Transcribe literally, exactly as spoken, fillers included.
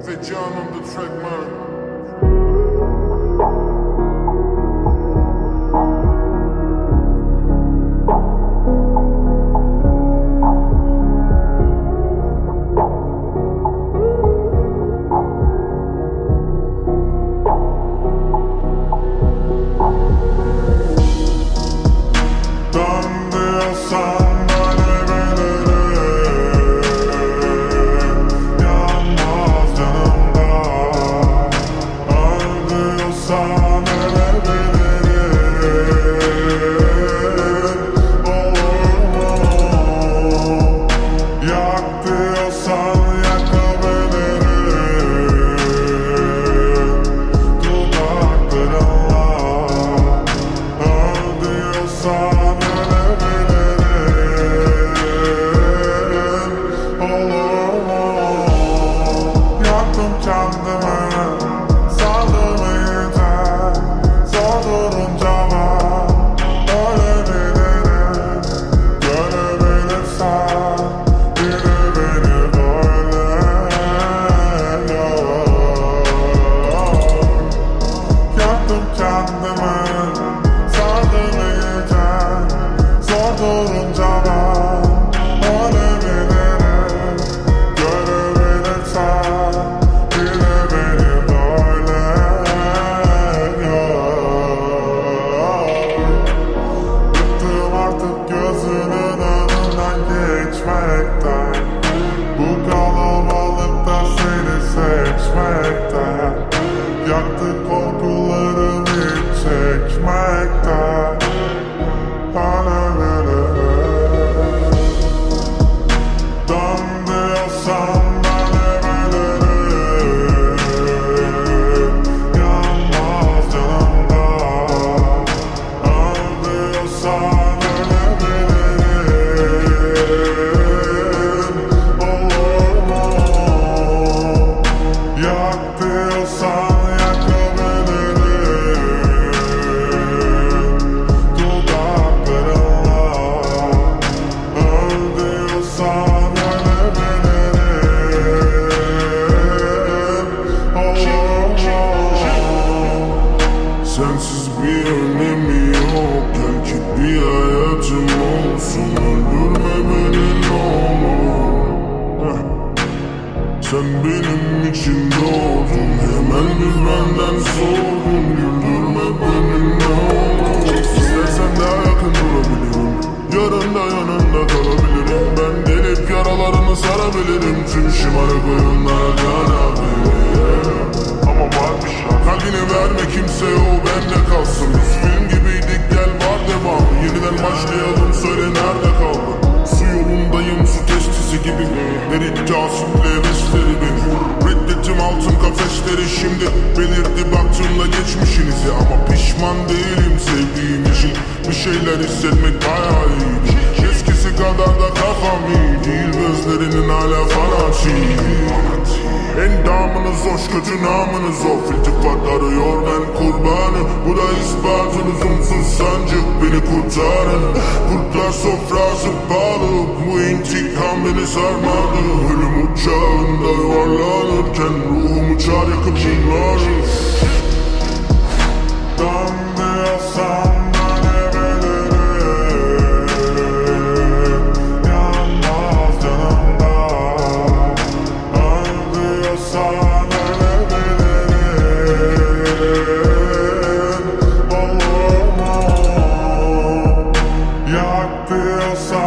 Fit John on the track, man. Yaktı korkularımı çekmekte. Hala böyle dön diyorsan ben evlenirim. Yanmaz yanımda. Öl diyorsan ölebilirim. Olur mu? Yak diyorsan sensiz bir önemi yok. Gel ki bir hayatım olsun. Öldürme beni ne olur. Heh. Sen benim için doğdun. Hemen bir benden sordun. Güldürme beni ne olur. İstersen daha yakın durabilirim. Yarın da yanında kalabilirim. Ben delip yaralarını sarabilirim. Tüm şımarık oyunlara kanabilirim. Ama varmış ya, kalbini verme kimseye, o bende kalsın. Biz film gibiydik, gel var devam. Yeniden başlayalım, söyle nerede kaldın? Su yolundayım, su testisi gibi. Eritti asitli hevesleri beni. Reddettim altın kafesleri şimdi. Belirdi baktığımda geçmişinizi. Ama pişman değilim sevdiğim için. Bir şeyler hissetmek bayağı iyiydi. Eskisi kadar da kafam iyi değil. Gözlerinin hala fanatik. Endamınız hoş, kötü namınız of. İltifat arıyor, ben kurbanı. Bu da ispatı, lüzumsuz sancı. Beni kurtarın. Kurtlar sofrası pahalı. Bu intikam beni sarmadı. Ölüm uçağında yuvarlanırken ruhum uçar yakıp bunları. Dön diyorsan ben evlenirim. Yanmaz yanımda. Öl diyorsan ölebilirim. Olur mu? Yak diyorsan